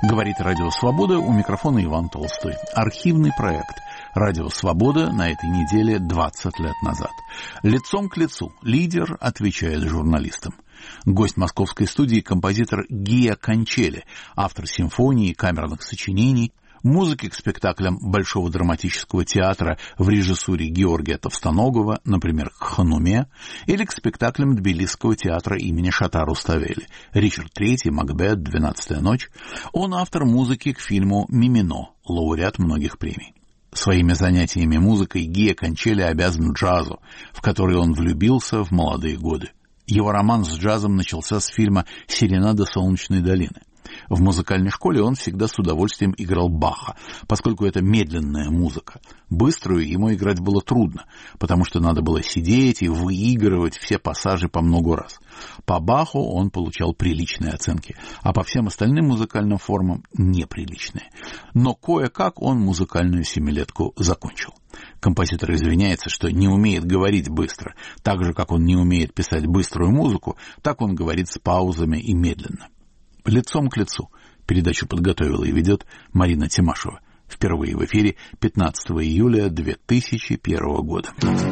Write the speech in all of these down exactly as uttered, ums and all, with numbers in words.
Говорит Радио Свобода, у микрофона Иван Толстой. Архивный проект Радио Свобода на этой неделе двадцать лет назад. Лицом к лицу лидер отвечает журналистам. Гость московской студии — композитор Гия Кончели, автор симфонии и камерных сочинений, музыки к спектаклям Большого драматического театра в режиссуре Георгия Товстоногова, например, к «Хануме», или к спектаклям Тбилисского театра имени Шота Руставели «Ричард третий», «Макбет», «Двенадцатая ночь». Он автор музыки к фильму «Мимино», лауреат многих премий. Своими занятиями музыкой Гия Кончели обязан джазу, в который он влюбился в молодые годы. Его роман с джазом начался с фильма «Серенада солнечной долины». В музыкальной школе он всегда с удовольствием играл Баха, поскольку это медленная музыка. Быструю ему играть было трудно, потому что надо было сидеть и выигрывать все пассажи по много раз. По Баху он получал приличные оценки, а по всем остальным музыкальным формам неприличные. Но кое-как он музыкальную семилетку закончил. Композитор извиняется, что не умеет говорить быстро. Так же, как он не умеет писать быструю музыку, так он говорит с паузами и медленно. «Лицом к лицу» передачу подготовила и ведет Марина Тимашева. Впервые в эфире пятнадцатого июля две тысячи первого года.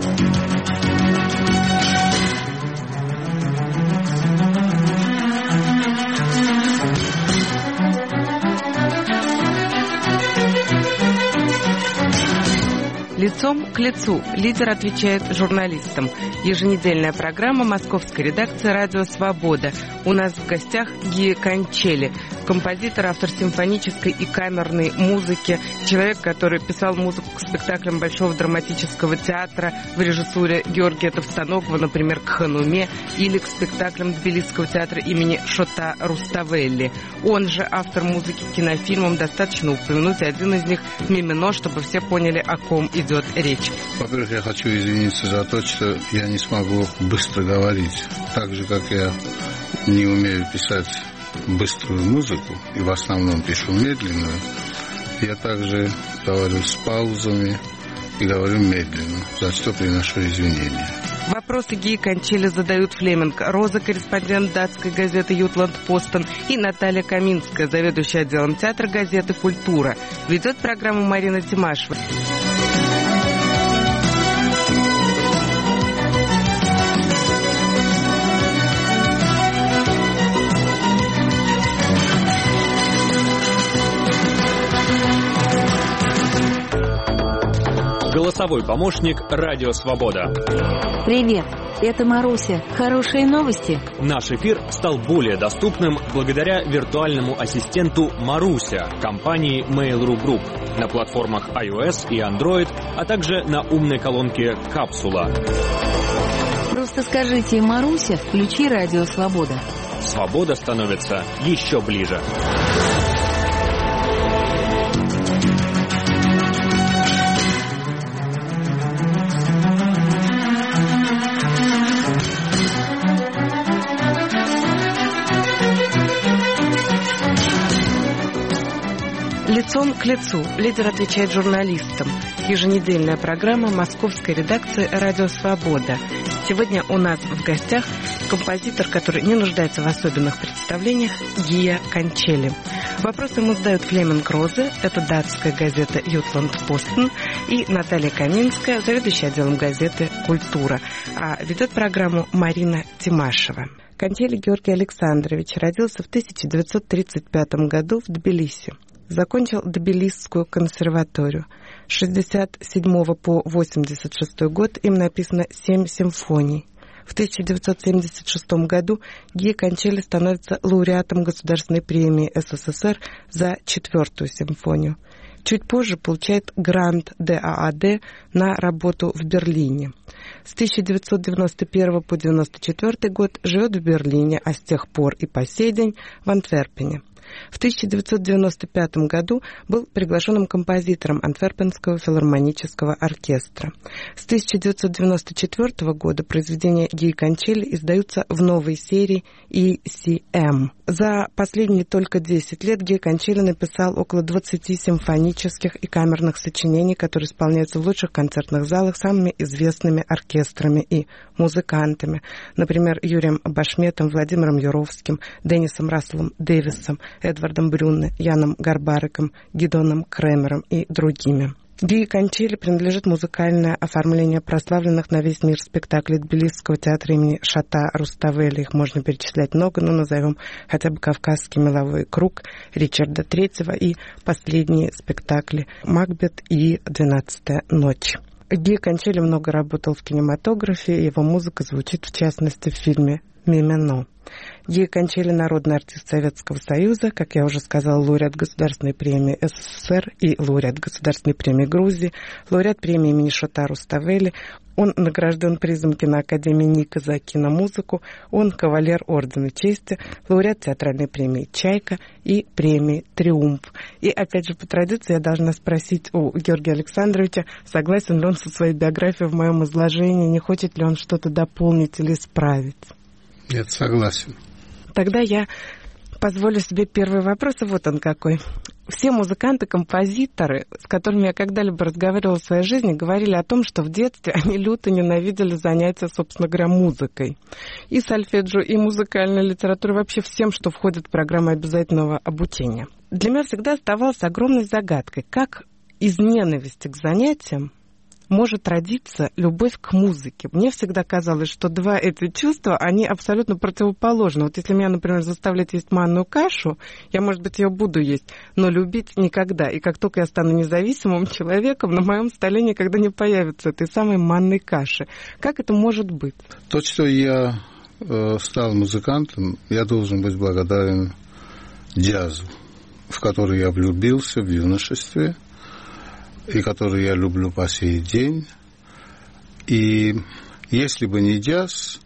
Лицом к лицу лидер отвечает журналистам. Еженедельная программа московской редакции «Радио Свобода». У нас в гостях Гия Кончели, композитор, автор симфонической и камерной музыки, человек, который писал музыку к спектаклям Большого драматического театра в режиссуре Георгия Товстоногова, например, к «Хануме», или к спектаклям Тбилисского театра имени Шота Руставели. Он же автор музыки к кинофильмам. Достаточно упомянуть один из них — «Мимино», чтобы все поняли, о ком идет речь. Во-первых, я хочу извиниться за то, что я не смогу быстро говорить. Так же, как я не умею писать быструю музыку, и в основном пишу медленную, я также говорю с паузами и говорю медленно, за что приношу извинения. Вопросы Гии Кончели задают Флеминг Роза, корреспондент датской газеты «Ютланд-Постен», и Наталья Каминская, заведующая отделом театра газеты «Культура». Ведет программу Марина Тимашева. Голосовой помощник «Радио Свобода». Привет, это Маруся. Хорошие новости? Наш эфир стал более доступным благодаря виртуальному ассистенту Маруся компании Mail.ru Group на платформах iOS и Android, а также на умной колонке «Капсула». Просто скажите: «Маруся, включи «Радио Свобода». Свобода становится еще ближе. Лицом к лицу лидер отвечает журналистам. Еженедельная программа московской редакции «Радио Свобода». Сегодня у нас в гостях композитор, который не нуждается в особенных представлениях, Гия Кончели. Вопросы ему задают Флеминг Роза, это датская газета «Ютланд-Постен», и Наталья Каминская, заведующая отделом газеты «Культура». А ведет программу Марина Тимашева. Кончели Георгий Александрович родился в тысяча девятьсот тридцать пятом году в Тбилиси. Закончил Тбилисскую консерваторию. С шестьдесят седьмого по восемьдесят шестой год им написано семь симфоний. В тысяча девятьсот семьдесят шестом году Гия Кончели становится лауреатом Государственной премии СССР за четвертую симфонию. Чуть позже получает грант ДААД на работу в Берлине. С тысяча девятьсот девяносто первого по девяносто четвёртый год живет в Берлине, а с тех пор и по сей день в Антверпене. В тысяча девятьсот девяносто пятом году был приглашенным композитором Антверпенского филармонического оркестра. С тысяча девятьсот девяносто четвёртого года произведения Гии Кончели издаются в новой серии и си эм. За последние только десять лет Гия Кончели написал около двадцати симфонических и камерных сочинений, которые исполняются в лучших концертных залах самыми известными оркестрами и музыкантами. Например, Юрием Башметом, Владимиром Юровским, Деннисом Расселом Дэвисом, Эдвардом Брюнне, Яном Гарбариком, Гидоном Кремером и другими. Гии Кончели принадлежит музыкальное оформление прославленных на весь мир спектаклей Тбилисского театра имени Шата Руставели. Их можно перечислять много, но назовем хотя бы «Кавказский меловой круг» Ричарда Третьего и последние спектакли «Макбет» и «Двенадцатая ночь». Гии Кончели много работал в кинематографе, его музыка звучит в частности в фильме «Мимино». Гии Кончели — народный артист Советского Союза, как я уже сказала, лауреат Государственной премии СССР и лауреат Государственной премии Грузии, лауреат премии имени Шота Руставели. Он награжден призом киноакадемии Ника за киномузыку, он кавалер Ордена Чести, лауреат театральной премии «Чайка» и премии «Триумф». И опять же, по традиции, я должна спросить у Георгия Александровича, согласен ли он со своей биографией в моем изложении, не хочет ли он что-то дополнить или исправить. Нет, согласен. Тогда я позволю себе первый вопрос, и вот он какой. Все музыканты, композиторы, с которыми я когда-либо разговаривала в своей жизни, говорили о том, что в детстве они люто ненавидели занятия, собственно говоря, музыкой. И сольфеджио, и музыкальной литературой, вообще всем, что входит в программу обязательного обучения. Для меня всегда оставалась огромной загадкой, как из ненависти к занятиям может родиться любовь к музыке. Мне всегда казалось, что два эти чувства, они абсолютно противоположны. Вот если меня, например, заставлять есть манную кашу, я, может быть, ее буду есть, но любить никогда. И как только я стану независимым человеком, на моем столе никогда не появится этой самой манной каши. Как это может быть? То, что я э, стал музыкантом, я должен быть благодарен джазу, в который я влюбился в юношестве, и который я люблю по сей день. И если бы не джаз,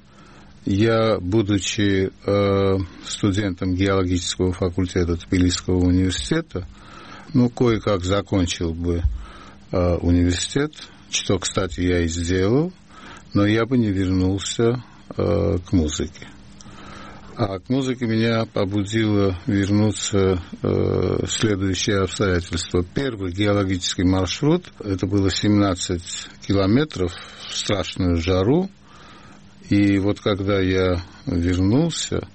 я, будучи э, студентом геологического факультета Тбилисского университета, ну, кое-как закончил бы э, университет, что, кстати, я и сделал, но я бы не вернулся э, к музыке. А к музыке меня побудило вернуться э, следующее обстоятельство. Первый геологический маршрут, это было семнадцать километров в страшную жару. И вот когда я вернулся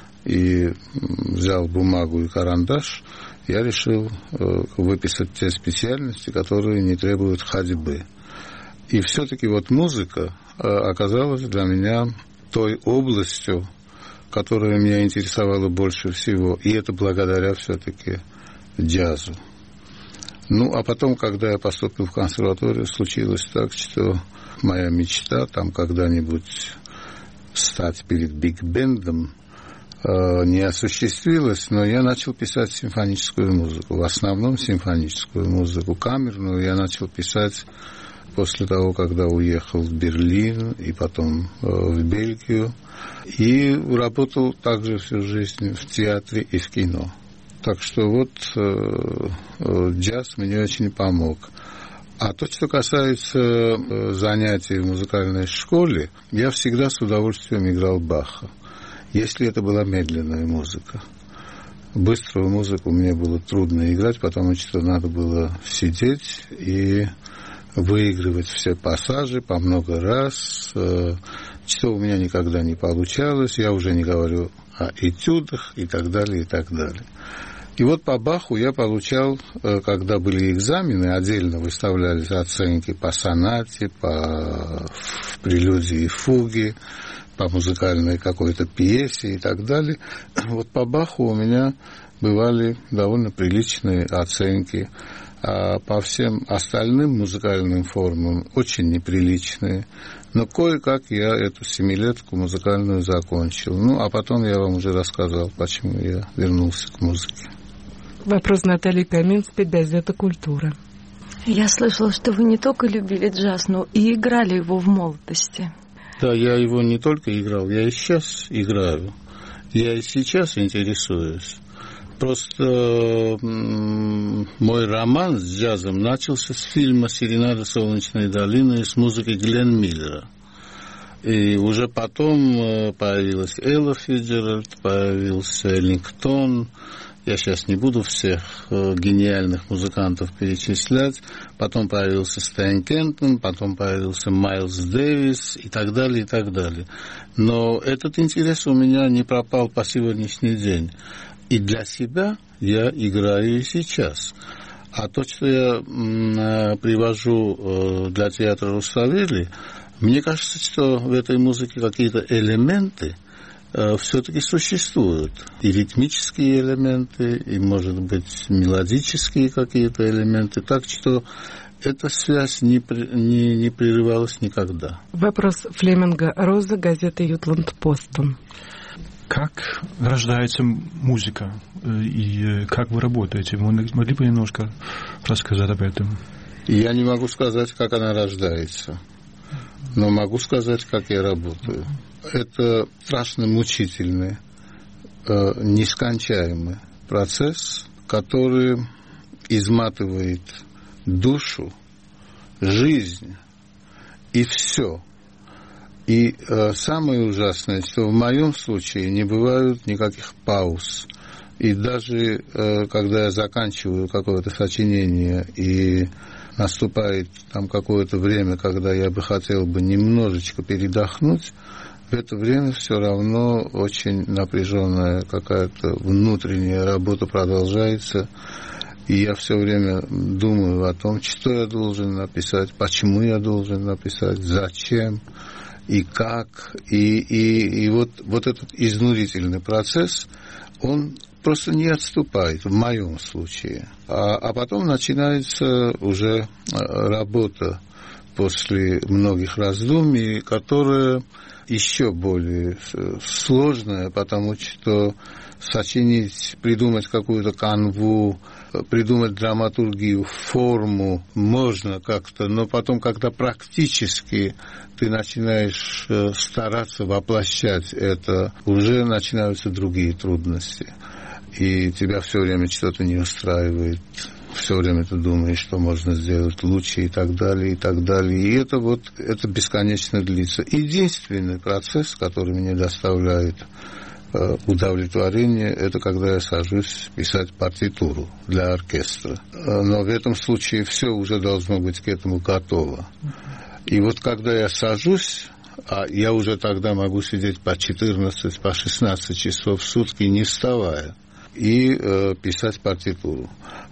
и взял бумагу и карандаш, я решил э, выписать те специальности, которые не требуют ходьбы. И все-таки вот музыка э, оказалась для меня той областью, которая меня интересовала больше всего, и это благодаря все-таки джазу. Ну, а потом, когда я поступил в консерваторию, случилось так, что моя мечта там когда-нибудь стать перед биг-бендом э, не осуществилась, но я начал писать симфоническую музыку, в основном симфоническую музыку, камерную я начал писать после того, когда уехал в Берлин и потом э, в Бельгию. И работал также всю жизнь в театре и в кино. Так что вот э, э, джаз мне очень помог. А то, что касается э, занятий в музыкальной школе, я всегда с удовольствием играл Баха, если это была медленная музыка. Быструю музыку мне было трудно играть, потому что надо было сидеть и выигрывать все пассажи по много раз, э, что у меня никогда не получалось, я уже не говорю о этюдах и так далее, и так далее. И вот по Баху я получал, когда были экзамены, отдельно выставлялись оценки по сонате, по прелюдии и фуге, по музыкальной какой-то пьесе и так далее. Вот по Баху у меня бывали довольно приличные оценки, а по всем остальным музыкальным формам очень неприличные. Но кое-как я эту семилетку музыкальную закончил. Ну, а потом я вам уже рассказал, почему я вернулся к музыке. Вопрос Натальи Каминской, газета «Культура». Я слышала, что вы не только любили джаз, но и играли его в молодости. Да, я его не только играл, я и сейчас играю. Я и сейчас интересуюсь. Просто мой роман с джазом начался с фильма «Серенада солнечной долины» с музыкой Глен Миллера. И уже потом появилась Элла Фиджеральд, появился Эллингтон. Я сейчас не буду всех гениальных музыкантов перечислять. Потом появился Стэн Кентон, потом появился Майлз Дэвис и так далее, и так далее. Но этот интерес у меня не пропал по сегодняшний день. И для себя я играю и сейчас. А то, что я привожу для театра Руставели, мне кажется, что в этой музыке какие-то элементы все-таки существуют. И ритмические элементы, и, может быть, мелодические какие-то элементы. Так что эта связь не, не, не прерывалась никогда. Вопрос Флеминга Роза, газета «Ютланд Постон». Как рождается музыка и как вы работаете? Вы могли бы немножко рассказать об этом? Я не могу сказать, как она рождается, но могу сказать, как я работаю. Это страшно мучительный, нескончаемый процесс, который изматывает душу, жизнь и все. И э, самое ужасное, что в моем случае не бывает никаких пауз. И даже э, когда я заканчиваю какое-то сочинение и наступает там какое-то время, когда я бы хотел бы немножечко передохнуть, в это время все равно очень напряженная какая-то внутренняя работа продолжается. И я все время думаю о том, что я должен написать, почему я должен написать, зачем. И как, и, и, и вот, вот этот изнурительный процесс, он просто не отступает, в моем случае. А, а потом начинается уже работа после многих раздумий, которая еще более сложная, потому что сочинить, придумать какую-то канву, придумать драматургию, форму можно как-то, но потом, когда практически ты начинаешь стараться воплощать это, уже начинаются другие трудности. И тебя все время что-то не устраивает. Все время ты думаешь, что можно сделать лучше и так далее, и так далее. И это вот, это бесконечно длится. Единственный процесс, который мне доставляет удовлетворение, это когда я сажусь писать партитуру для оркестра. Но в этом случае все уже должно быть к этому готово. И вот когда я сажусь, а я уже тогда могу сидеть по четырнадцать, по шестнадцать часов в сутки, не вставая, и э, писать партитуру.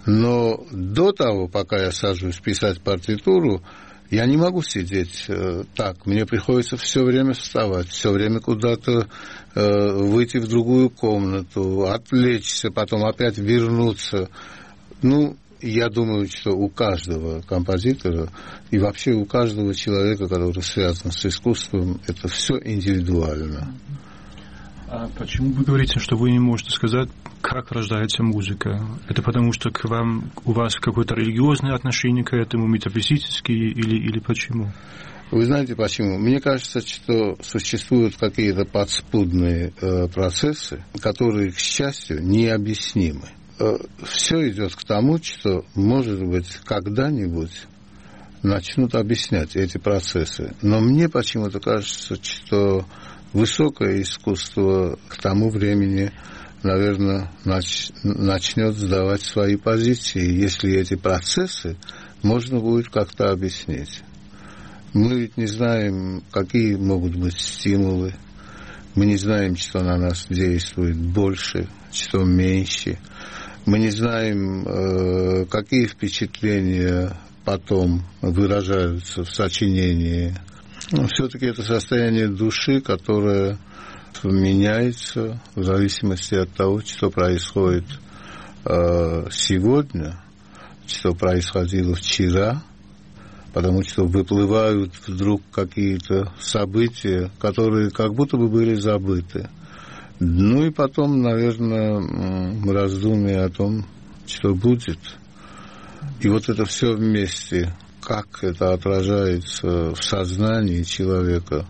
Но до того, пока я сажусь писать партитуру, я не могу сидеть э, так. Мне приходится все время вставать, все время куда-то э, выйти в другую комнату, отвлечься, потом опять вернуться. Ну, я думаю, что у каждого композитора и вообще у каждого человека, который связан с искусством, это все индивидуально. А почему вы говорите, что вы не можете сказать, как рождается музыка? Это потому, что к вам, у вас какое-то религиозное отношение к этому, метафизические, или, или почему? Вы знаете почему? Мне кажется, что существуют какие-то подспудные э, процессы, которые, к счастью, необъяснимы. Э, все идет к тому, что, может быть, когда-нибудь начнут объяснять эти процессы. Но мне почему-то кажется, что высокое искусство к тому времени, наверное, нач... начнет сдавать свои позиции, если эти процессы можно будет как-то объяснить. Мы ведь не знаем, какие могут быть стимулы. Мы не знаем, что на нас действует больше, что меньше. Мы не знаем, какие впечатления потом выражаются в сочинении. Но все-таки это состояние души, которое меняется в зависимости от того, что происходит сегодня, что происходило вчера, потому что выплывают вдруг какие-то события, которые как будто бы были забыты. Ну и потом, наверное, раздумие о том, что будет. И вот это все вместе, как это отражается в сознании человека.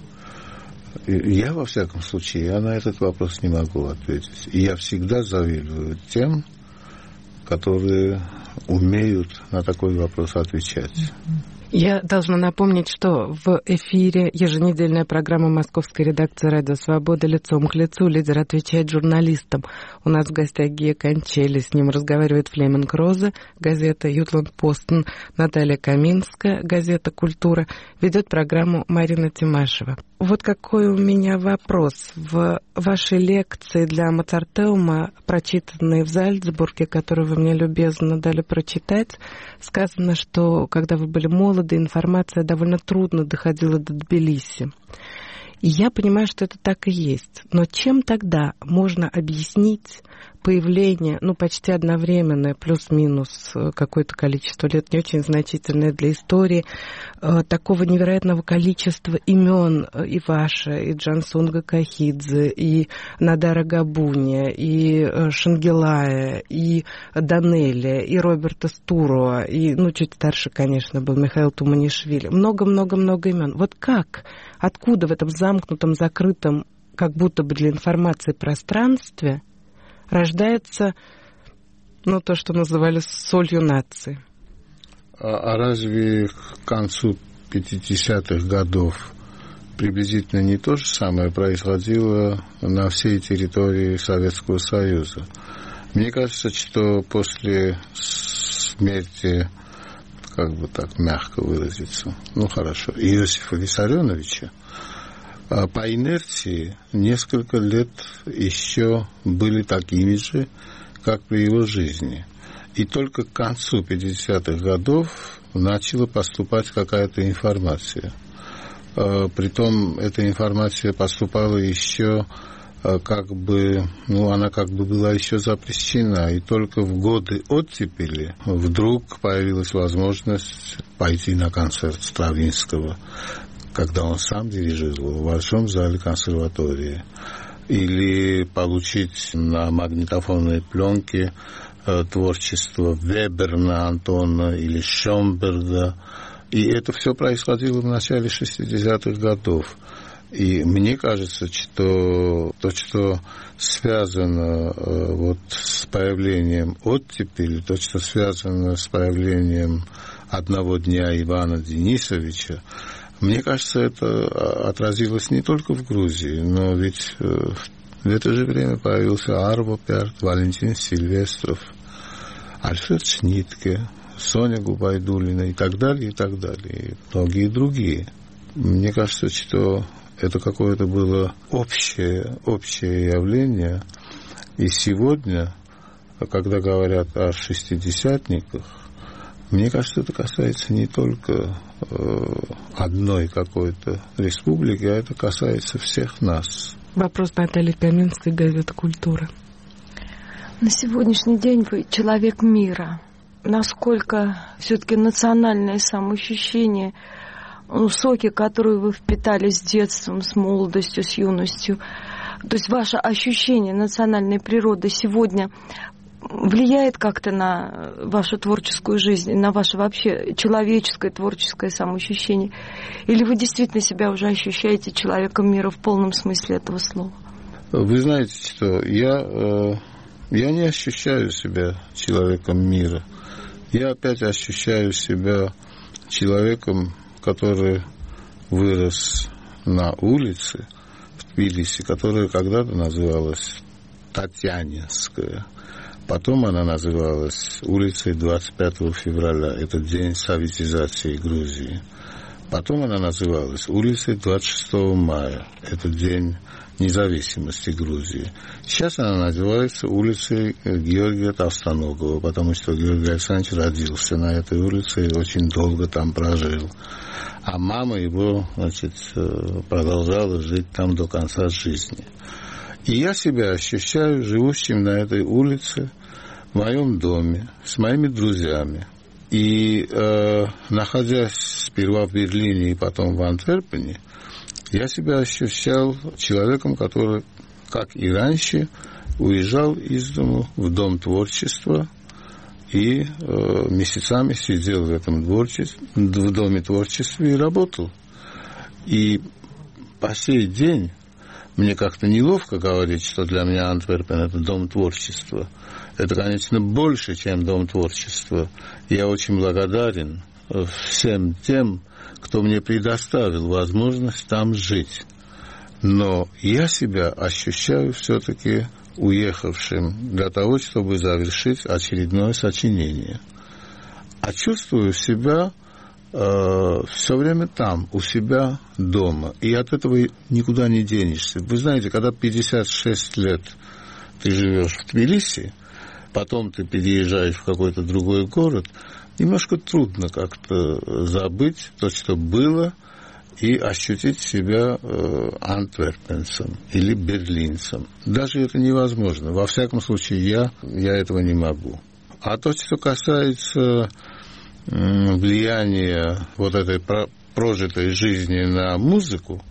Я, во всяком случае, я на этот вопрос не могу ответить. И я всегда завидую тем, которые умеют на такой вопрос отвечать. Я должна напомнить, что в эфире еженедельная программа московской редакции «Радио Свобода» «Лицом к лицу». Лидер отвечает журналистам. У нас в гостях Гия Кончели. С ним разговаривает Флеминг Роза, газета «Ютланд Постон», Наталья Каминская, газета «Культура». Ведет программу Марина Тимашева. Вот какой у меня вопрос. В вашей лекции для Моцартеума, прочитанной в Зальцбурге, которую вы мне любезно дали прочитать, сказано, что когда вы были молоды, информация довольно трудно доходила до Тбилиси. И я понимаю, что это так и есть. Но чем тогда можно объяснить появление, ну, почти одновременное, плюс-минус какое-то количество лет, не очень значительное для истории, такого невероятного количества имен и Ваша, и Джансунга Кахидзе, и Надара Габуния, и Шангелая, и Данелия, и Роберта Стуруа, и, ну, чуть старше, конечно, был Михаил Туманишвили. Много-много-много имен. Вот как? Откуда в этом замкнутом, закрытом, как будто бы для информации пространстве рождается, ну, то, что называли солью нации? А, а разве к концу пятидесятых годов приблизительно не то же самое происходило на всей территории Советского Союза? Мне кажется, что после смерти, как бы так мягко выразиться, ну хорошо, Иосифа Виссарионовича, по инерции несколько лет еще были такими же, как при его жизни. И только к концу пятидесятых годов начала поступать какая-то информация. Притом эта информация поступала еще как бы, ну, она как бы была еще запрещена. И только в годы оттепели вдруг появилась возможность пойти на концерт Стравинского, когда он сам дирижировал в Большом зале консерватории, или получить на магнитофонной пленке э, творчество Веберна Антона или Шомберга. И это все происходило в начале шестидесятых годов. И мне кажется, что то, что связано э, вот, с появлением оттепели, то, что связано с появлением одного дня Ивана Денисовича, мне кажется, это отразилось не только в Грузии, но ведь в это же время появился Арво Пярт, Валентин Сильвестров, Альфред Шнитке, Соня Губайдулина и так далее, и так далее, и многие другие. Мне кажется, что это какое-то было общее, общее явление. И сегодня, когда говорят о шестидесятниках, мне кажется, это касается не только э, одной какой-то республики, а это касается всех нас. Вопрос Натальи Каминской, газета «Культура». На сегодняшний день вы человек мира. Насколько все-таки национальное самоощущение, ну, соки, которые вы впитали с детством, с молодостью, с юностью, то есть ваше ощущение национальной природы сегодня влияет как-то на вашу творческую жизнь, на ваше вообще человеческое творческое самоощущение? Или вы действительно себя уже ощущаете человеком мира в полном смысле этого слова? Вы знаете, что я, я не ощущаю себя человеком мира. Я опять ощущаю себя человеком, который вырос на улице в Тбилиси, которая когда-то называлась Татьянинская. Потом она называлась улицей двадцать пятого февраля, это день советизации Грузии. Потом она называлась улицей двадцать шестого мая, это день независимости Грузии. Сейчас она называется улицей Георгия Толстоногова, потому что Георгий Александрович родился на этой улице и очень долго там прожил. А мама его, значит, продолжала жить там до конца жизни. И я себя ощущаю живущим на этой улице, в моем доме, с моими друзьями. И э, находясь сперва в Берлине и потом в Антверпене, я себя ощущал человеком, который, как и раньше, уезжал из дому в Дом творчества и э, месяцами сидел в этом творчестве, в Доме творчества и работал. И по сей день мне как-то неловко говорить, что для меня Антверпен – это дом творчества. Это, конечно, больше, чем дом творчества. Я очень благодарен всем тем, кто мне предоставил возможность там жить. Но я себя ощущаю все-таки уехавшим для того, чтобы завершить очередное сочинение. А чувствую себя э, все время там, у себя дома. И от этого никуда не денешься. Вы знаете, когда пятьдесят шесть лет ты живешь в Тбилиси, потом ты переезжаешь в какой-то другой город, немножко трудно как-то забыть то, что было, и ощутить себя э, антверпенцем или берлинцем. Даже это невозможно. Во всяком случае, я, я этого не могу. А то, что касается э, влияния вот этой про- прожитой жизни на музыку,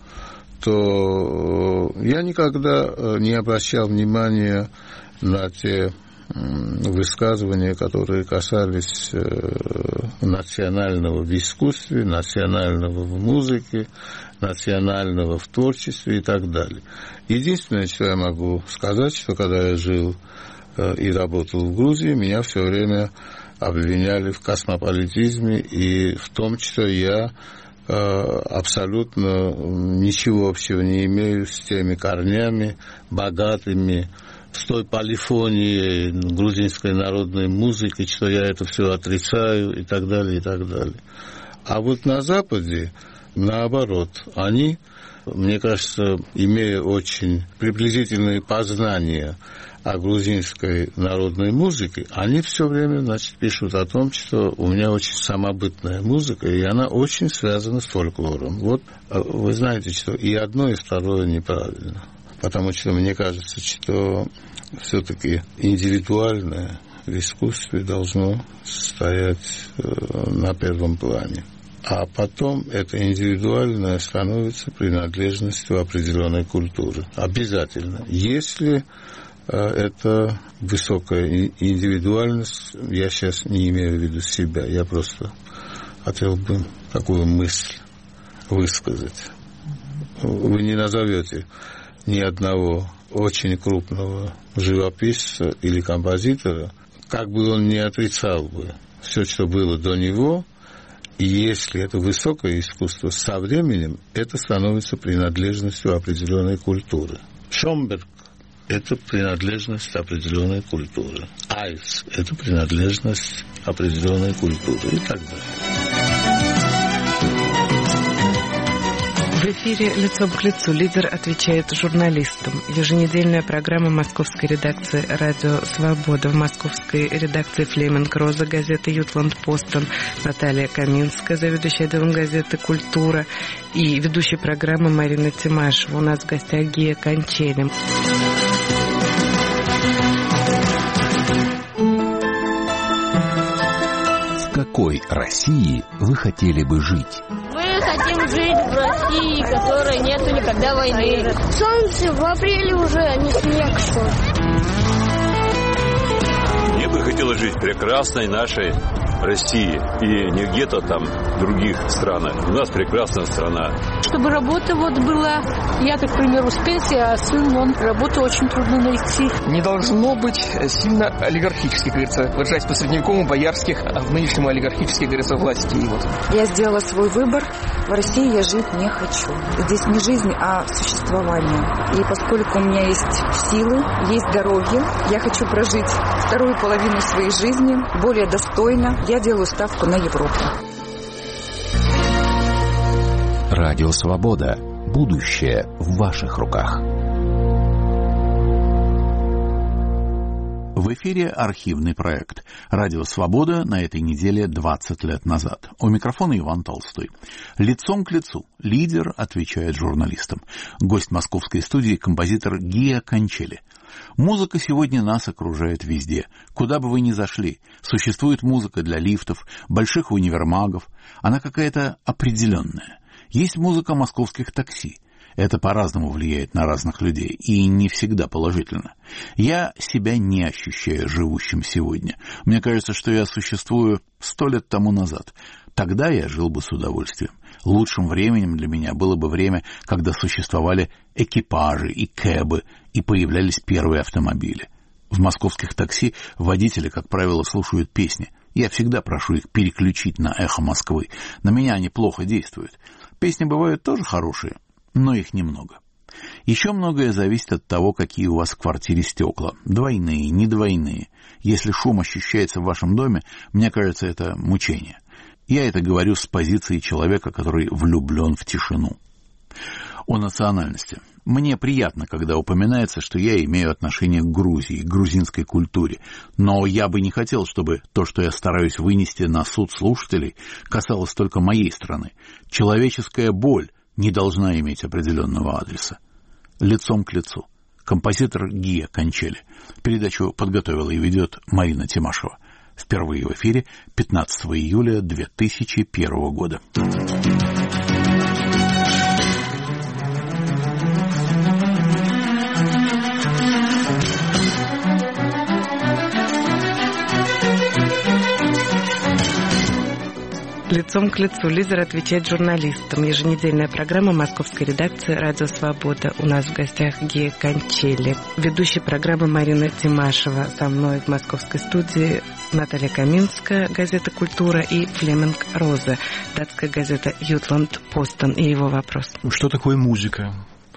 то э, я никогда э, не обращал внимания на те высказывания, которые касались э, национального в искусстве, национального в музыке, национального в творчестве и так далее. Единственное, что я могу сказать, что когда я жил э, и работал в Грузии, меня все время обвиняли в космополитизме и в том, что я э, абсолютно ничего общего не имею с теми корнями богатыми, с той полифонией грузинской народной музыки, что я это все отрицаю и так далее, и так далее. А вот на Западе, наоборот, они, мне кажется, имея очень приблизительные познания о грузинской народной музыке, они все время, значит, пишут о том, что у меня очень самобытная музыка, и она очень связана с фольклором. Вот вы знаете, что и одно, и второе неправильно. Потому что мне кажется, что все-таки индивидуальное в искусстве должно стоять на первом плане. А потом это индивидуальное становится принадлежностью определенной культуры. Обязательно. Если это высокая индивидуальность, я сейчас не имею в виду себя, я просто хотел бы такую мысль высказать. Вы не назовете ни одного очень крупного живописца или композитора, как бы он ни отрицал бы все, что было до него, и если это высокое искусство, со временем это становится принадлежностью определенной культуры. Шомберг – это принадлежность определенной культуры. Айс – это принадлежность определенной культуры и так далее. В эфире «Лицом к лицу» лидер отвечает журналистам. Еженедельная программа московской редакции «Радио Свобода». В московской редакции Флеминг Роза, газеты «Ютланд Постон», Наталья Каминская, заведующая отделом газеты «Культура», и ведущая программы Марина Тимашева. У нас в гостях Гия Кончели. В какой России вы хотели бы жить? Мы хотим жить в России, в которой нету никогда войны. Солнце в апреле уже, а не снег, что ли. Мне бы хотелось жить в прекрасной нашей России и не где-то там в других странах. У нас прекрасная страна. Чтобы работа вот была, я, так, к примеру, с пенсии, а сын, он работу очень трудно найти. Не должно быть сильно олигархически, как говорится, выражаясь по средневековому, боярских, а в нынешнем олигархических, говорится, властей. Вот. Я сделала свой выбор. В России я жить не хочу. Здесь не жизнь, а существование. И поскольку у меня есть силы, есть здоровье, я хочу прожить вторую половину своей жизни более достойно. Я делаю ставку на Европу. Радио Свобода. Будущее в ваших руках. В эфире архивный проект «Радио Свобода» на этой неделе двадцать лет назад. У микрофона Иван Толстой. Лицом к лицу. Лидер отвечает журналистам. Гость московской студии — композитор Гия Кончели. Музыка сегодня нас окружает везде. Куда бы вы ни зашли, существует музыка для лифтов, больших универмагов. Она какая-то определенная. Есть музыка московских такси. Это по-разному влияет на разных людей, и не всегда положительно. Я себя не ощущаю живущим сегодня. Мне кажется, что я существую сто лет тому назад. Тогда я жил бы с удовольствием. Лучшим временем для меня было бы время, когда существовали экипажи и кэбы, и появлялись первые автомобили. В московских такси водители, как правило, слушают песни. Я всегда прошу их переключить на «Эхо Москвы». На меня они плохо действуют. Песни бывают тоже хорошие, но их немного. Еще многое зависит от того, какие у вас в квартире стекла. Двойные, не двойные. Если шум ощущается в вашем доме, мне кажется, это мучение. Я это говорю с позиции человека, который влюблен в тишину. О национальности. Мне приятно, когда упоминается, что я имею отношение к Грузии, к грузинской культуре. Но я бы не хотел, чтобы то, что я стараюсь вынести на суд слушателей, касалось только моей страны. Человеческая боль не должна иметь определенного адреса. Лицом к лицу. Композитор Гия Кончели. Передачу подготовила и ведет Марина Тимашева. Впервые в эфире пятнадцатого июля две тысячи первого года. Лицом к лицу. Лидер отвечает журналистам. Еженедельная программа московской редакции «Радио Свобода». У нас в гостях Гия Кончели. Ведущая программы Марина Тимашева. Со мной в московской студии Наталья Каминская, газета «Культура», и Флеминг Роза, датская газета «Ютланд Постен». И его вопрос. Что такое музыка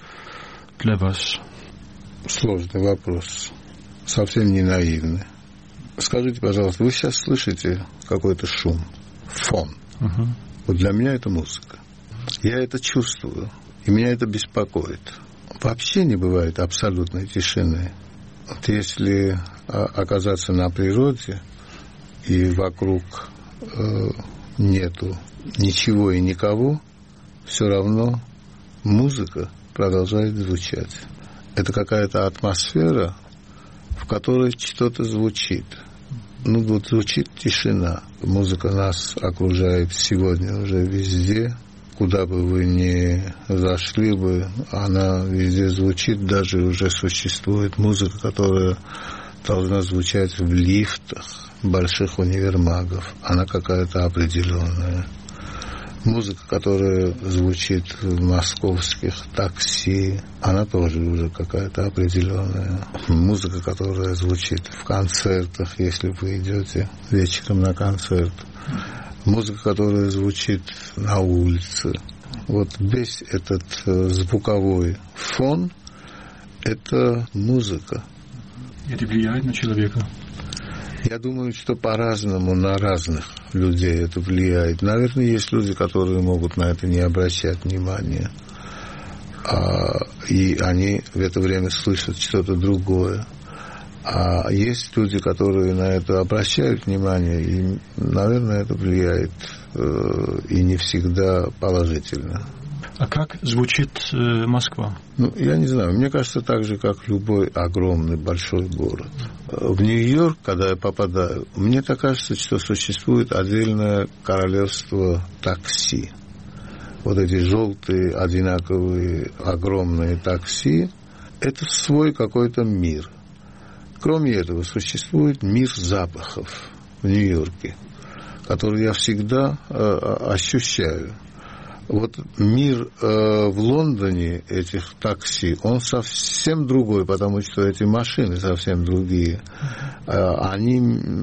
для вас? Сложный вопрос. Совсем не наивный. Скажите, пожалуйста, вы сейчас слышите какой-то шум? Фон. Uh-huh. Вот для меня это музыка. Я это чувствую, и меня это беспокоит. Вообще не бывает абсолютной тишины. Вот если а, оказаться на природе, и вокруг э, нету ничего и никого, все равно музыка продолжает звучать. Это какая-то атмосфера, в которой что-то звучит. Ну, вот звучит тишина. Музыка нас окружает сегодня уже везде. Куда бы вы ни зашли бы, она везде звучит. Даже уже существует музыка, которая должна звучать в лифтах больших универмагов. Она какая-то определенная. Музыка, которая звучит в московских такси, она тоже уже какая-то определенная. Музыка, которая звучит в концертах, если вы идете вечером на концерт. Музыка, которая звучит на улице. Вот весь этот звуковой фон – это музыка. Это влияет на человека? Я думаю, что по-разному на разных людей это влияет. Наверное, есть люди, которые могут на это не обращать внимания. А, и они в это время слышат что-то другое. А есть люди, которые на это обращают внимание, и, наверное, это влияет э, и не всегда положительно. А как звучит э, Москва? Ну, я не знаю. Мне кажется, так же, как любой огромный большой город. В Нью-Йорк, когда я попадаю, мне так кажется, что существует отдельное королевство такси. Вот эти желтые, одинаковые, огромные такси – это свой какой-то мир. Кроме этого, существует мир запахов в Нью-Йорке, который я всегда э, ощущаю. Вот мир э, в Лондоне этих такси, он совсем другой, потому что эти машины совсем другие. Э, они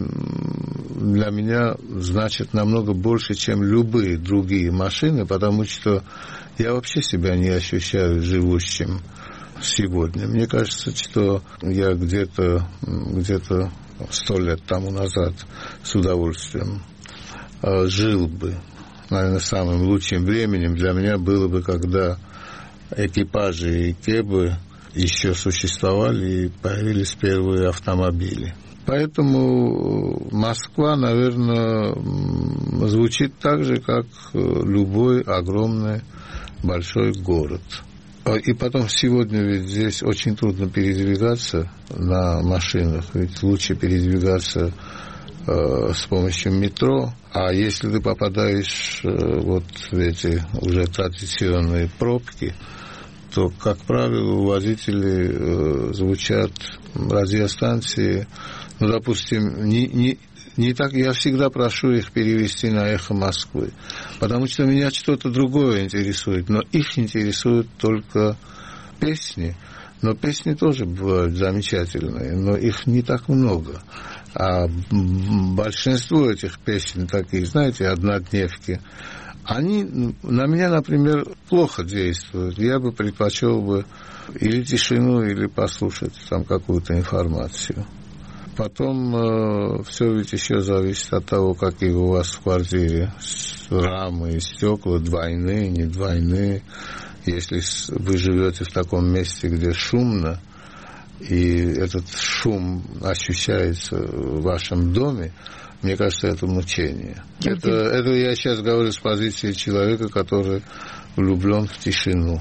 для меня значат намного больше, чем любые другие машины, потому что я вообще себя не ощущаю живущим сегодня. Мне кажется, что я где-то, где-то сто лет тому назад с удовольствием э, жил бы. Наверное, самым лучшим временем для меня было бы, когда экипажи и кэбы еще существовали и появились первые автомобили. Поэтому Москва, наверное, звучит так же, как любой огромный большой город. И потом сегодня ведь здесь очень трудно передвигаться на машинах, ведь лучше передвигаться э, с помощью метро. А если ты попадаешь э, вот в эти уже традиционные пробки, то, как правило, у водителей э, звучат радиостанции, ну, допустим, не, не, не так. Я всегда прошу их перевести на «Эхо Москвы», потому что меня что-то другое интересует, но их интересуют только песни. Но песни тоже бывают замечательные, но их не так много. А большинство этих песен такие, знаете, однодневки, они на меня, например, плохо действуют. Я бы предпочел бы или тишину, или послушать там какую-то информацию. Потом э, все ведь еще зависит от того, какие у вас в квартире рамы и стекла, двойные, не двойные. Если вы живете в таком месте, где шумно, и этот шум ощущается в вашем доме, мне кажется, это мучение. Это, это я сейчас говорю с позиции человека, который влюблен в тишину.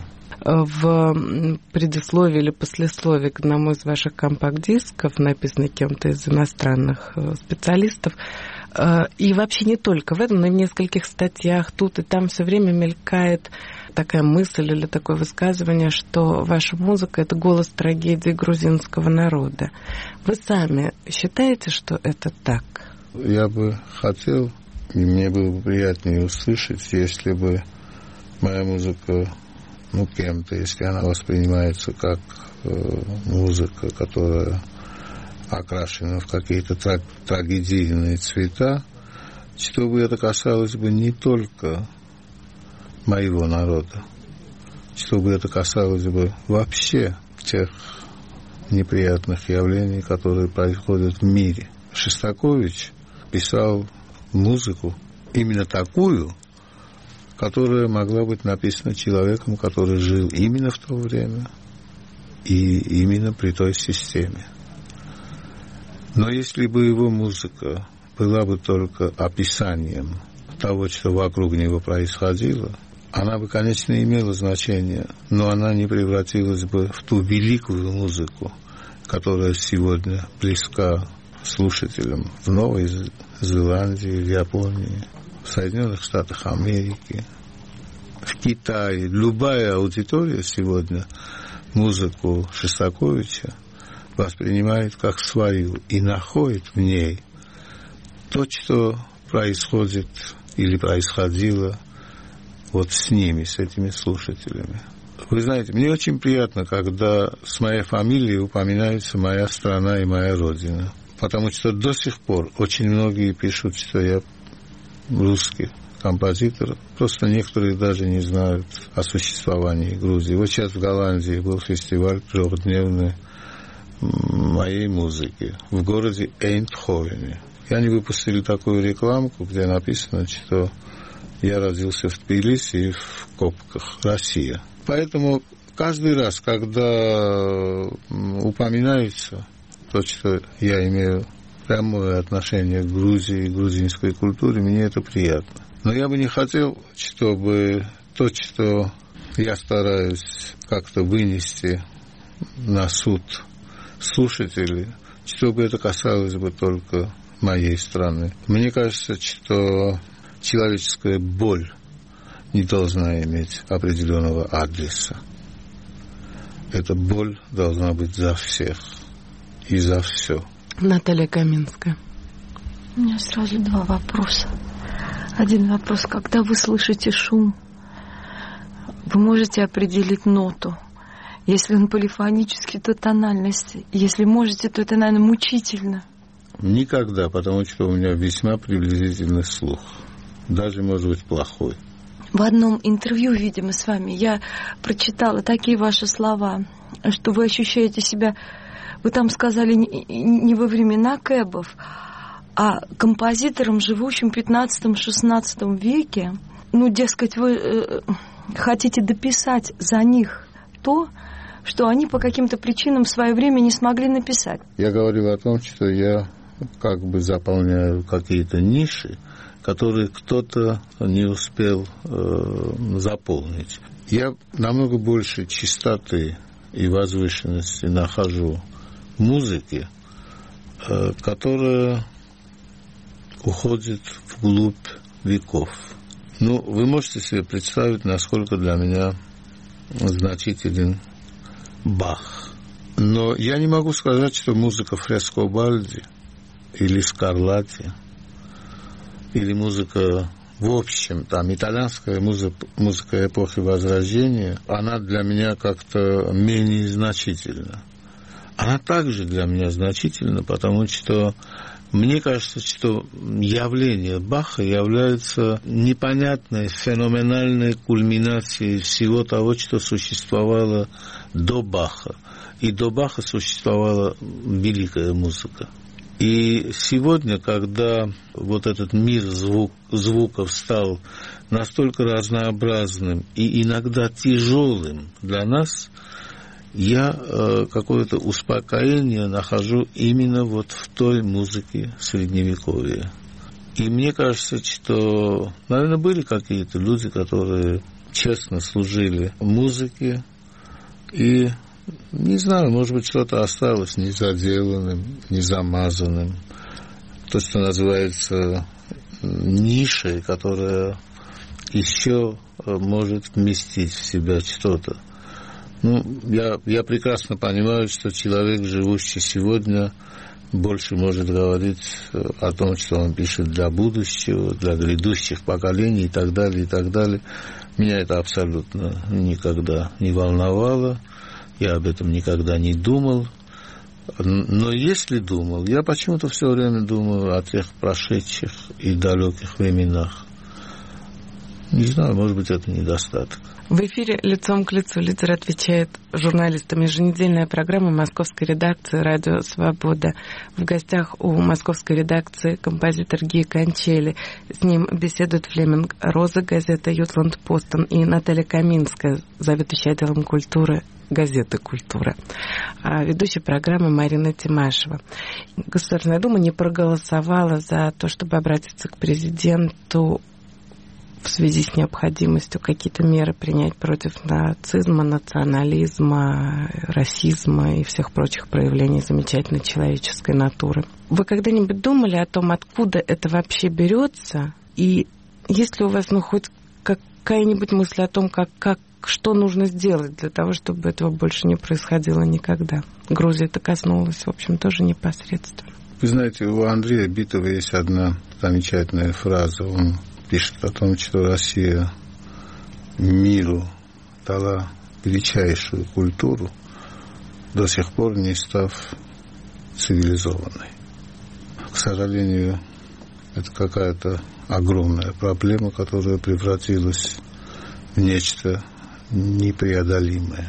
В предисловии или послесловии к одному из ваших компакт-дисков, написано кем-то из иностранных специалистов, и вообще не только в этом, но и в нескольких статьях тут и там все время мелькает такая мысль или такое высказывание, что ваша музыка — это голос трагедии грузинского народа. Вы сами считаете, что это так? Я бы хотел, и мне было бы приятнее услышать, если бы моя музыка, ну, кем-то, если она воспринимается как э, музыка, которая окрашена в какие-то траг- трагедийные цвета, чтобы это касалось бы не только моего народа, чтобы это касалось бы вообще тех неприятных явлений, которые происходят в мире. Шостакович писал музыку именно такую, которая могла быть написана человеком, который жил именно в то время и именно при той системе. Но если бы его музыка была бы только описанием того, что вокруг него происходило, она бы, конечно, имела значение, но она не превратилась бы в ту великую музыку, которая сегодня близка слушателям в Новой Зеландии, в Японии, в Соединенных Штатах Америки, в Китае. Любая аудитория сегодня музыку Шостаковича воспринимает как свою и находит в ней то, что происходит или происходило вот с ними, с этими слушателями. Вы знаете, мне очень приятно, когда с моей фамилией упоминается моя страна и моя родина, потому что до сих пор очень многие пишут, что я русский композитор. Просто некоторые даже не знают о существовании Грузии. Вот сейчас в Голландии был фестиваль трехдневный моей музыки в городе Эйндховене. И они выпустили такую рекламку, где написано, что я родился в Тбилиси и в Копках, Россия. Поэтому каждый раз, когда упоминается то, что я имею прямое отношение к Грузии и грузинской культуре, мне это приятно. Но я бы не хотел, чтобы то, что я стараюсь как-то вынести на суд слушателей, чтобы это касалось бы только моей страны. Мне кажется, что человеческая боль не должна иметь определенного адреса. Эта боль должна быть за всех и за все. Наталья Каминская. У меня сразу два вопроса. Один вопрос. Когда вы слышите шум, вы можете определить ноту? Если он полифонический, то тональность. Если можете, то это, наверное, мучительно. Никогда, потому что у меня весьма приблизительный слух. Даже, может быть, плохой. В одном интервью, видимо, с вами я прочитала такие ваши слова, что вы ощущаете себя... Вы там сказали не во времена кэбов, а композитором, живущим в пятнадцатом-шестнадцатом веке. Ну, дескать, вы э, хотите дописать за них то, что они по каким-то причинам в свое время не смогли написать. Я говорил о том, что я как бы заполняю какие-то ниши, которые кто-то не успел э, заполнить. Я намного больше чистоты и возвышенности нахожу в музыке, э, которая уходит вглубь веков. Ну, вы можете себе представить, насколько для меня значителен Бах. Но я не могу сказать, что музыка Фрескобальди или Скарлатти, или музыка, в общем, там, итальянская музыка, музыка эпохи Возрождения, она для меня как-то менее значительна. Она также для меня значительна, потому что мне кажется, что явление Баха является непонятной, феноменальной кульминацией всего того, что существовало до Баха. И до Баха существовала великая музыка. И сегодня, когда вот этот мир звук, звуков стал настолько разнообразным и иногда тяжелым для нас, я э, какое-то успокоение нахожу именно вот в той музыке Средневековья. И мне кажется, что, наверное, были какие-то люди, которые честно служили музыке, и, не знаю, может быть, что-то осталось незаделанным, незамазанным. То, что называется нишей, которая еще может вместить в себя что-то. Ну, я, я прекрасно понимаю, что человек, живущий сегодня, больше может говорить о том, что он пишет для будущего, для грядущих поколений и так далее, и так далее. Меня это абсолютно никогда не волновало, я об этом никогда не думал. Но если думал, я почему-то все время думаю о тех прошедших и далеких временах. Не знаю, может быть, это недостаток. В эфире «Лицом к лицу» лидер отвечает журналистам. Еженедельная программа московской редакции «Радио Свобода». В гостях у московской редакции композитор Ги Кончели. С ним беседуют Флеминг Роза, газета «Ютланд Постон», и Наталья Каминская, заведующая отделом культуры газеты «Культура». А ведущая программы Марина Тимашева. Государственная Дума не проголосовала за то, чтобы обратиться к президенту в связи с необходимостью какие-то меры принять против нацизма, национализма, расизма и всех прочих проявлений замечательной человеческой натуры. Вы когда-нибудь думали о том, откуда это вообще берется? И есть ли у вас ну, хоть какая-нибудь мысль о том, как, как, что нужно сделать для того, чтобы этого больше не происходило никогда? Грузия это коснулась, в общем, тоже непосредственно. Вы знаете, у Андрея Битова есть одна замечательная фраза. Он пишет о том, что Россия миру дала величайшую культуру, до сих пор не став цивилизованной. К сожалению, это какая-то огромная проблема, которая превратилась в нечто непреодолимое.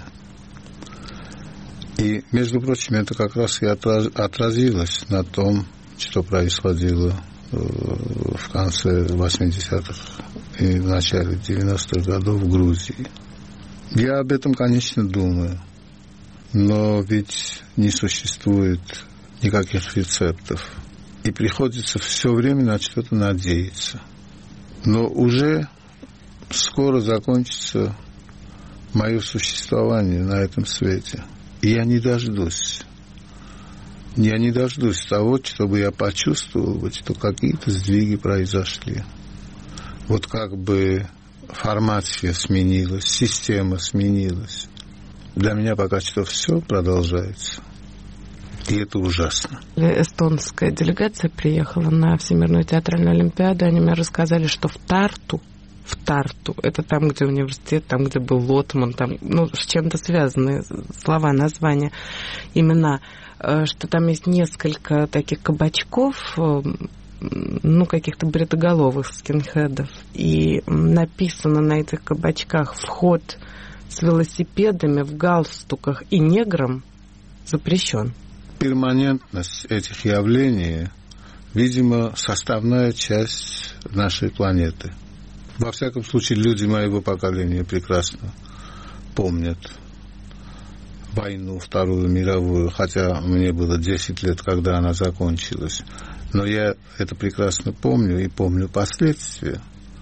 И, между прочим, это как раз и отразилось на том, что происходило в конце восьмидесятых и в начале девяностых годов в Грузии. Я об этом, конечно, думаю, но ведь не существует никаких рецептов, и приходится все время на что-то надеяться. Но уже скоро закончится мое существование на этом свете, и я не дождусь. Я не дождусь того, чтобы я почувствовал, что какие-то сдвиги произошли. Вот как бы формация сменилась, система сменилась. Для меня пока что все продолжается. И это ужасно. Эстонская делегация приехала на Всемирную театральную олимпиаду. Они мне рассказали, что в Тарту, в Тарту, это там, где университет, там, где был Лотман, там, ну, с чем-то связаны слова, названия, имена, что там есть несколько таких кабачков, ну, каких-то бритоголовых скинхедов. И написано на этих кабачках: вход с велосипедами в галстуках и неграм запрещен. Перманентность этих явлений, видимо, составная часть нашей планеты. Во всяком случае, люди моего поколения прекрасно помнят войну, Вторую мировую, хотя мне было десять лет, когда она закончилась. Но я это прекрасно помню и помню последствия.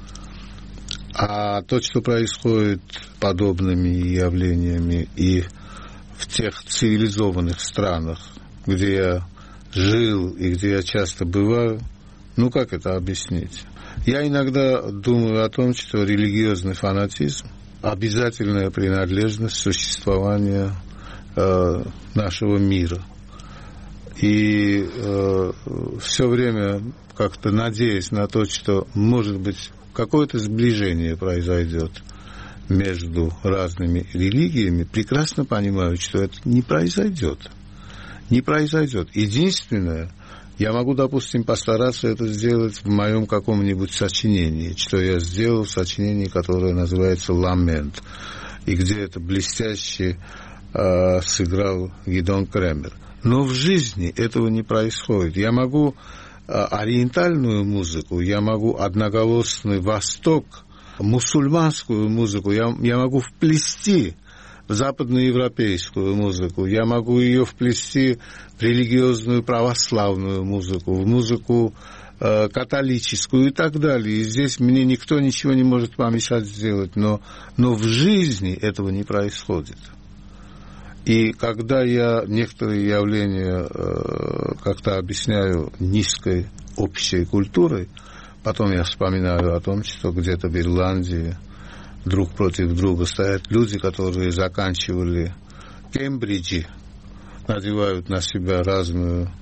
А то, что происходит подобными явлениями и в тех цивилизованных странах, где я жил и где я часто бываю, ну как это объяснить? Я иногда думаю о том, что религиозный фанатизм – обязательная принадлежность существования э, нашего мира. И э, все время как-то надеясь на то, что, может быть, какое-то сближение произойдет между разными религиями, прекрасно понимаю, что это не произойдет. Не произойдет. Единственное, я могу, допустим, постараться это сделать в моем каком-нибудь сочинении, что я сделал в сочинении, которое называется «Ламент», и где это блестяще э, сыграл Гидеон Кремер. Но в жизни этого не происходит. Я могу э, ориентальную музыку, я могу одноголосный Восток, мусульманскую музыку, я, я могу вплести в западноевропейскую музыку, я могу ее вплести в религиозную православную музыку, в музыку э, католическую и так далее. И здесь мне никто ничего не может помешать сделать, но, но в жизни этого не происходит. И когда я некоторые явления э, как-то объясняю низкой общей культурой, потом я вспоминаю о том, что где-то в Ирландии друг против друга стоят люди, которые заканчивали Кембриджи, надевают на себя разную,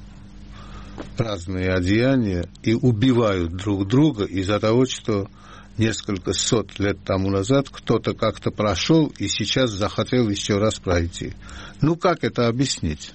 разные одеяния и убивают друг друга из-за того, что несколько сот лет тому назад кто-то как-то прошел и сейчас захотел еще раз пройти. Ну, как это объяснить?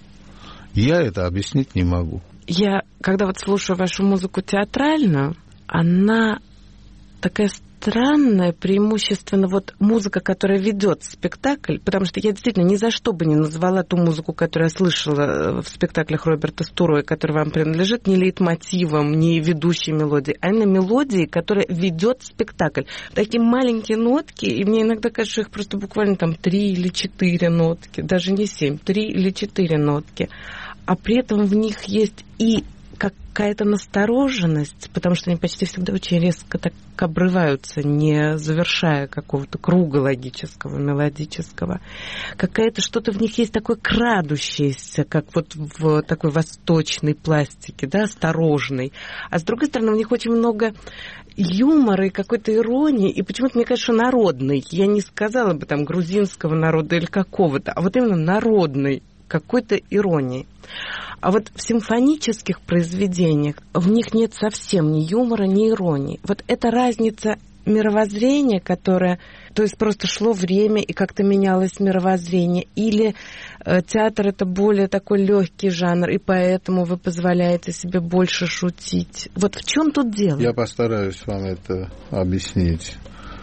Я это объяснить не могу. Я, когда вот слушаю вашу музыку театральную, она такая странная, преимущественно вот музыка, которая ведет спектакль, потому что я действительно ни за что бы не назвала ту музыку, которую я слышала в спектаклях Роберта Стуроя, которая вам принадлежит, не лейтмотивом, не ведущей мелодией, а именно мелодией, которая ведет спектакль. Такие маленькие нотки, и мне иногда кажется, что их просто буквально там три или четыре нотки, даже не семь, три или четыре нотки, а при этом в них есть и какая-то настороженность, потому что они почти всегда очень резко так обрываются, не завершая какого-то круга логического, мелодического. Какая-то что-то в них есть такое крадущееся, как вот в такой восточной пластике, да, осторожной. А с другой стороны, в них очень много юмора и какой-то иронии, и почему-то мне кажется, что народный. Я не сказала бы там грузинского народа или какого-то, а вот именно народный, какой-то иронии. А вот в симфонических произведениях в них нет совсем ни юмора, ни иронии. Вот эта разница мировоззрения, которая, то есть просто шло время и как-то менялось мировоззрение, или э, театр это более такой легкий жанр, и поэтому вы позволяете себе больше шутить. Вот в чем тут дело? Я постараюсь вам это объяснить.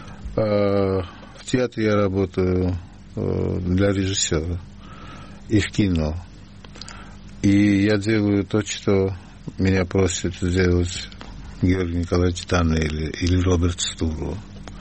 В театре я работаю для режиссера и в кино. И я делаю то, что меня просит сделать Георгий Николаевич Данелия или Роберт Стуро.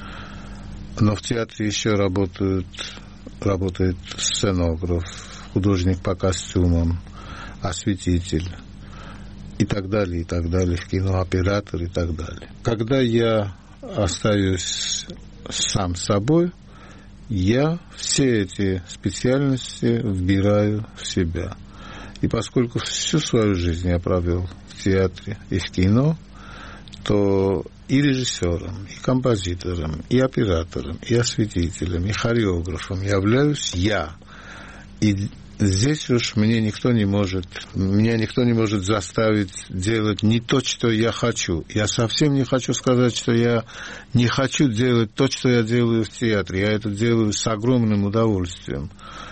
Но в театре еще работают, работает сценограф, художник по костюмам, осветитель и так далее, и так далее, в кино оператор и так далее. Когда я остаюсь сам собой, я все эти специальности вбираю в себя. И поскольку всю свою жизнь я провел в театре и в кино, то и режиссером, и композитором, и оператором, и осветителем, и хореографом являюсь я. И здесь уж мне никто не может, меня никто не может заставить делать не то, что я хочу. Я совсем не хочу сказать, что я не хочу делать то, что я делаю в театре. Я это делаю с огромным удовольствием.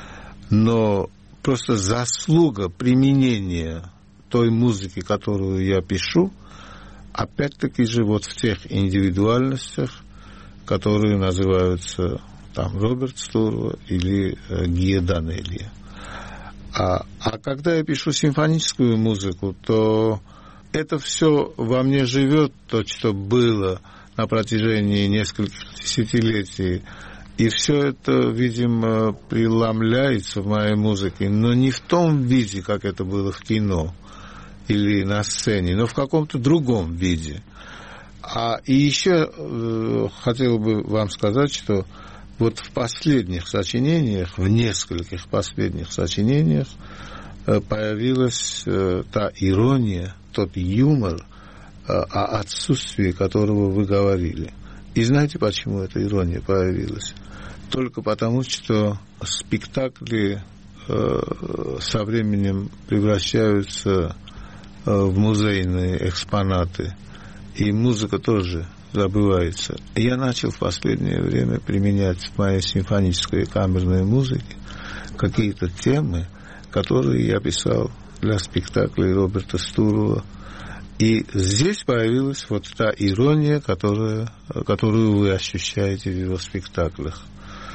Но просто заслуга применения той музыки, которую я пишу, опять-таки же вот в тех индивидуальностях, которые называются там Роберт Стуро или э, Гия Данелия. А, а когда я пишу симфоническую музыку, то это все во мне живет, то, что было на протяжении нескольких десятилетий. И все это, видимо, преломляется в моей музыке, но не в том виде, как это было в кино или на сцене, но в каком-то другом виде. А, и еще э, хотел бы вам сказать, что вот в последних сочинениях, в нескольких последних сочинениях э, появилась э, та ирония, тот юмор, э, о отсутствии которого вы говорили. И знаете, почему эта ирония появилась? Только потому, что спектакли э, со временем превращаются э, в музейные экспонаты, и музыка тоже забывается. Я начал в последнее время применять в моей симфонической и камерной музыке какие-то темы, которые я писал для спектаклей Роберта Стуро. И здесь появилась вот та ирония, которая, которую вы ощущаете в его спектаклях.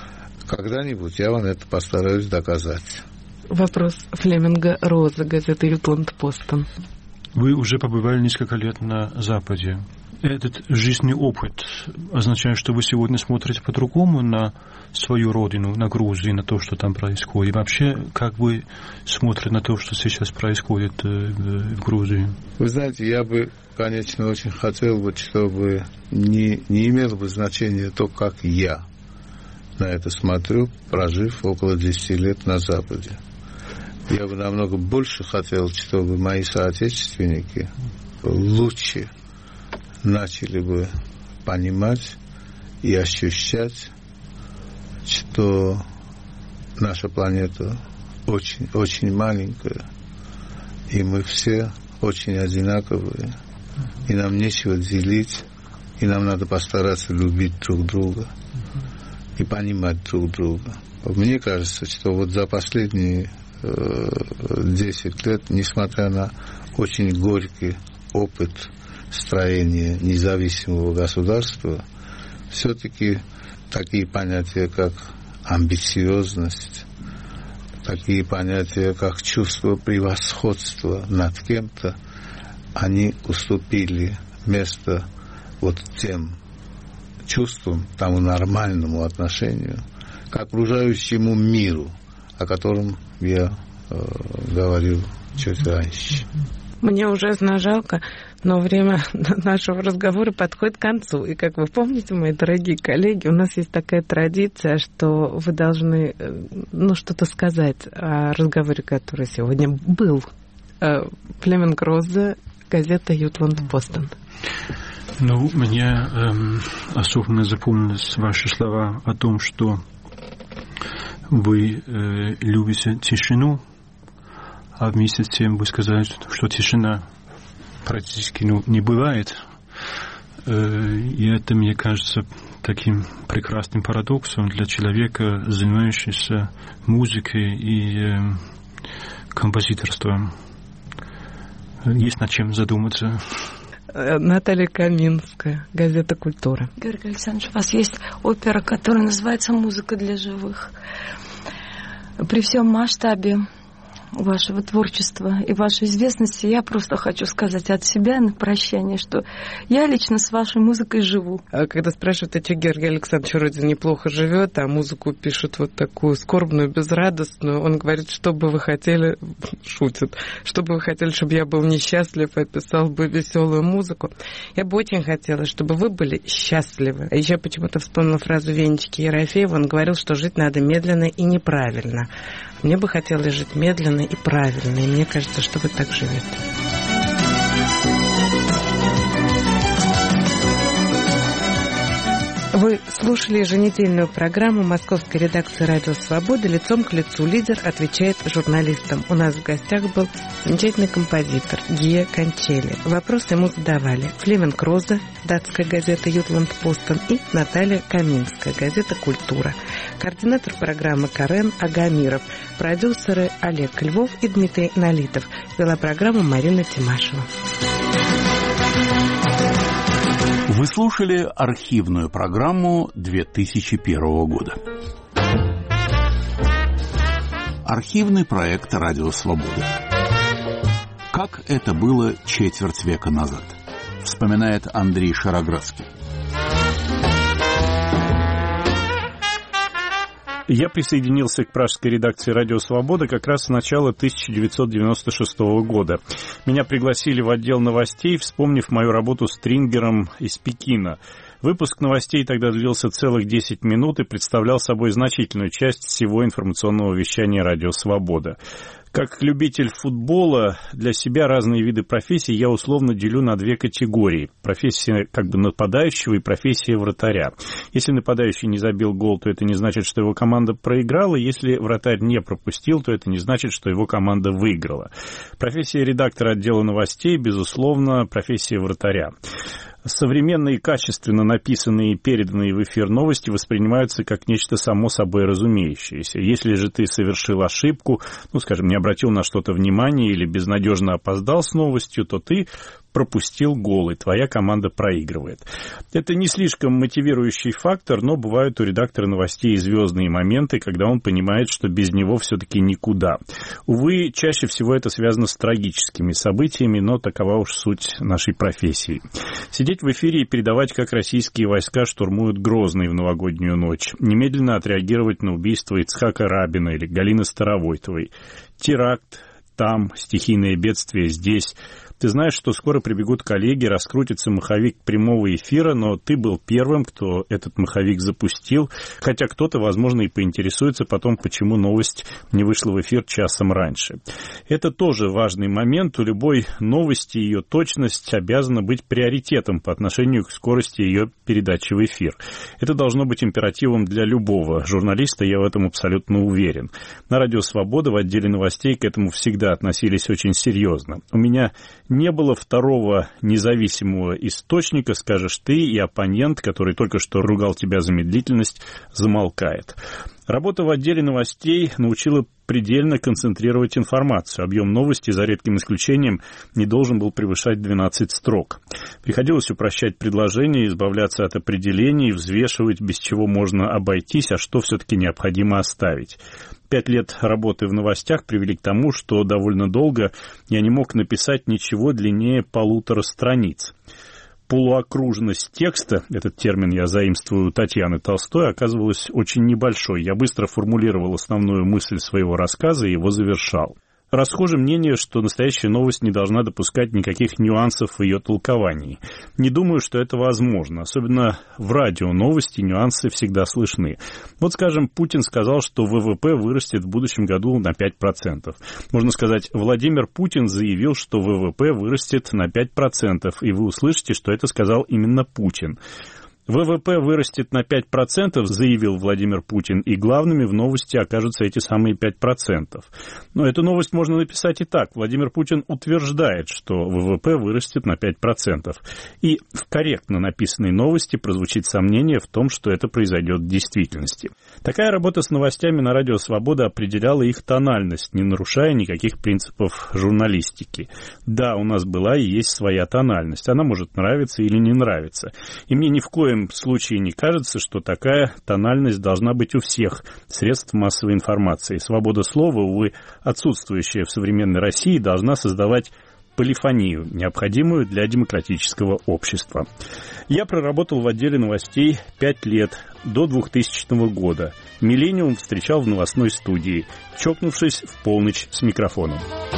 Когда-нибудь я вам это постараюсь доказать. Вопрос Флеминга Роза, газета «Ютланд-Постон». Вы уже побывали несколько лет на Западе. Этот жизненный опыт означает, что вы сегодня смотрите по-другому на свою родину, на Грузию, на то, что там происходит. И вообще, как вы смотрите на то, что сейчас происходит в Грузии? Вы знаете, я бы, конечно, очень хотел бы, чтобы не, не имело бы значения то, как я на это смотрю, прожив около десяти лет на Западе. Я бы намного больше хотел, чтобы мои соотечественники лучше начали бы понимать и ощущать, что наша планета очень, очень маленькая, и мы все очень одинаковые, и нам нечего делить, и нам надо постараться любить друг друга и понимать друг друга. Мне кажется, что вот за последние десять лет, несмотря на очень горький опыт строения независимого государства, все-таки такие понятия, как амбициозность, такие понятия, как чувство превосходства над кем-то, они уступили место вот тем чувствам, тому нормальному отношению к окружающему миру, о котором я э, говорил чуть раньше. Мне ужасно жалко, но время нашего разговора подходит к концу. И, как вы помните, мои дорогие коллеги, у нас есть такая традиция, что вы должны ну, что-то сказать о разговоре, который сегодня был. Флеминг Роза, газета «Ютланд-Постон». Ну, мне эм, особенно запомнились ваши слова о том, что вы э, любите тишину, а вместе с тем вы сказали, что тишина практически ну, не бывает. Э, и это, мне кажется, таким прекрасным парадоксом для человека, занимающегося музыкой и э, композиторством. Есть над чем задуматься. Наталья Каминская, газета «Культура». Георгий Александрович, у вас есть опера, которая называется «Музыка для живых». При всем масштабе вашего творчества и вашей известности я просто хочу сказать от себя на прощание, что я лично с вашей музыкой живу. А когда спрашивают, а что Георгий Александрович вроде неплохо живет, а музыку пишет вот такую скорбную, безрадостную, он говорит, что бы вы хотели, шутит, что бы вы хотели, чтобы я был несчастлив и писал бы веселую музыку. Я бы очень хотела, чтобы вы были счастливы. А еще почему-то вспомнила фразу Венечки Ерофеева, он говорил, что жить надо медленно и неправильно. Мне бы хотелось жить медленно и правильно, и мне кажется, что вы так живете. Вы слушали еженедельную программу московской редакции «Радио Свобода» «Лицом к лицу». Лидер отвечает журналистам. У нас в гостях был замечательный композитор Гия Кончели. Вопросы ему задавали Флеминг Роза, датская газета «Ютланд-Постон» и Наталья Каминская, газета «Культура». Координатор программы Карен Агамиров. Продюсеры Олег Львов и Дмитрий Налитов. Вела программу Марина Тимашева. Вы слушали архивную программу две тысячи первого года. Архивный проект «Радио Свобода». Как это было четверть века назад, вспоминает Андрей Шароградский. Я присоединился к пражской редакции «Радио Свобода» как раз с начала тысяча девятьсот девяносто шестого года. Меня пригласили в отдел новостей, вспомнив мою работу стрингером из Пекина. Выпуск новостей тогда длился целых десять минут и представлял собой значительную часть всего информационного вещания «Радио Свобода». Как любитель футбола, для себя разные виды профессий я условно делю на две категории. Профессия как бы нападающего и профессия вратаря. Если нападающий не забил гол, то это не значит, что его команда проиграла. Если вратарь не пропустил, то это не значит, что его команда выиграла. Профессия редактора отдела новостей, безусловно, профессия вратаря. Современные, качественно написанные и переданные в эфир новости воспринимаются как нечто само собой разумеющееся. Если же ты совершил ошибку, ну, скажем, не обратил на что-то внимания или безнадежно опоздал с новостью, то ты пропустил гол, и твоя команда проигрывает. Это не слишком мотивирующий фактор, но бывают у редактора новостей звездные моменты, когда он понимает, что без него все-таки никуда. Увы, чаще всего это связано с трагическими событиями, но такова уж суть нашей профессии. Сидеть в эфире и передавать, как российские войска штурмуют Грозный в новогоднюю ночь. Немедленно отреагировать на убийство Ицхака Рабина или Галины Старовойтовой. Теракт там, стихийное бедствие здесь. Ты знаешь, что скоро прибегут коллеги, раскрутится маховик прямого эфира, но ты был первым, кто этот маховик запустил, хотя кто-то, возможно, и поинтересуется потом, почему новость не вышла в эфир часом раньше. Это тоже важный момент. У любой новости ее точность обязана быть приоритетом по отношению к скорости ее передачи в эфир. Это должно быть императивом для любого журналиста, я в этом абсолютно уверен. На Радио Свобода в отделе новостей к этому всегда относились очень серьезно. У меня не было второго независимого источника, скажешь ты, и оппонент, который только что ругал тебя за медлительность, замолкает. Работа в отделе новостей научила предельно концентрировать информацию. Объем новости, за редким исключением, не должен был превышать двенадцать строк. Приходилось упрощать предложения, избавляться от определений, взвешивать, без чего можно обойтись, а что все-таки необходимо оставить. Пять лет работы в новостях привели к тому, что довольно долго я не мог написать ничего длиннее полутора страниц. Полуокружность текста, этот термин я заимствую у Татьяны Толстой, оказывалась очень небольшой. Я быстро формулировал основную мысль своего рассказа и его завершал. Расхоже мнение, что настоящая новость не должна допускать никаких нюансов в ее толковании. Не думаю, что это возможно. Особенно в радио новости нюансы всегда слышны. Вот, скажем, Путин сказал, что ВВП вырастет в будущем году на пять процентов. Можно сказать, Владимир Путин заявил, что ВВП вырастет на пять процентов, и вы услышите, что это сказал именно Путин. ВВП вырастет на пять процентов, заявил Владимир Путин, и главными в новости окажутся эти самые пять процентов. Но эту новость можно написать и так. Владимир Путин утверждает, что ВВП вырастет на пять процентов. И в корректно написанной новости прозвучит сомнение в том, что это произойдет в действительности. Такая работа с новостями на Радио Свобода определяла их тональность, не нарушая никаких принципов журналистики. Да, у нас была и есть своя тональность. Она может нравиться или не нравиться. И мне ни в коем В случае не кажется, что такая тональность должна быть у всех средств массовой информации. Свобода слова, увы, отсутствующая в современной России, должна создавать полифонию, необходимую для демократического общества. Я проработал в отделе новостей пять лет, до двухтысячного года. «Миллениум» встречал в новостной студии, чокнувшись в полночь с микрофоном.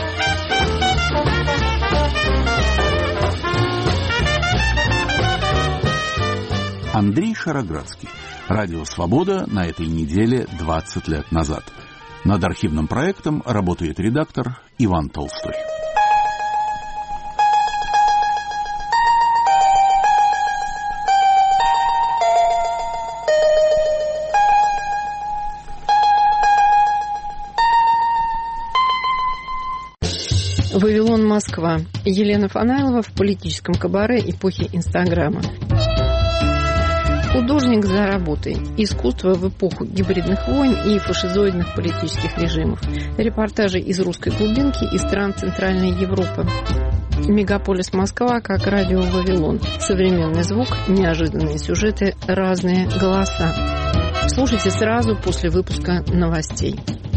Андрей Шароградский. Радио «Свобода» на этой неделе двадцать лет назад. Над архивным проектом работает редактор Иван Толстой. Вавилон, Москва. Елена Фанайлова в политическом кабаре эпохи Инстаграма. Художник за работой. Искусство в эпоху гибридных войн и фашизоидных политических режимов. Репортажи из русской глубинки и стран Центральной Европы. Мегаполис Москва как радио Вавилон. Современный звук, неожиданные сюжеты, разные голоса. Слушайте сразу после выпуска новостей.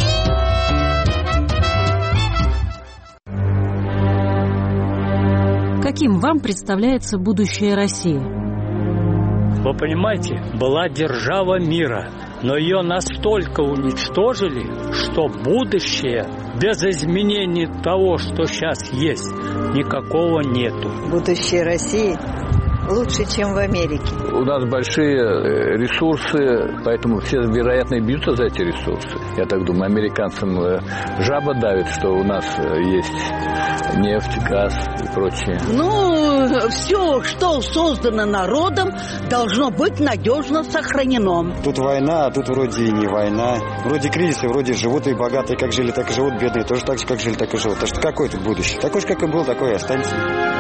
Каким вам представляется будущее России? Вы понимаете, была держава мира, но ее настолько уничтожили, что будущее без изменений того, что сейчас есть, никакого нету. Будущее России лучше, чем в Америке. У нас большие ресурсы, поэтому все, вероятно, бьются за эти ресурсы. Я так думаю, американцам жаба давит, что у нас есть нефть, газ и прочее. Ну, все, что создано народом, должно быть надежно сохранено. Тут война, а тут вроде и не война. Вроде кризисы, вроде живут и богатые, как жили, так и живут, бедные тоже так же, как жили, так и живут. Так что какое тут будущее? Такое же, как и был, такое и останется.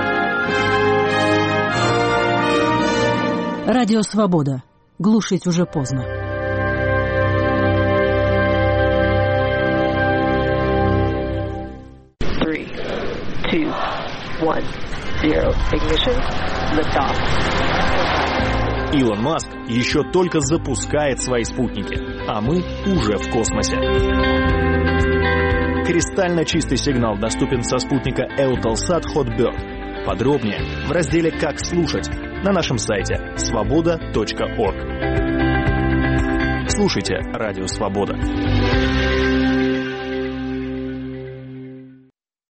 Радио «Свобода». Глушить уже поздно. Three, two, one, zero. Ignition, liftoff. Илон Маск еще только запускает свои спутники, а мы уже в космосе. Кристально чистый сигнал доступен со спутника Eutelsat Hotbird. Подробнее в разделе «Как слушать» на нашем сайте свобода точка орг. Слушайте Радио Свобода.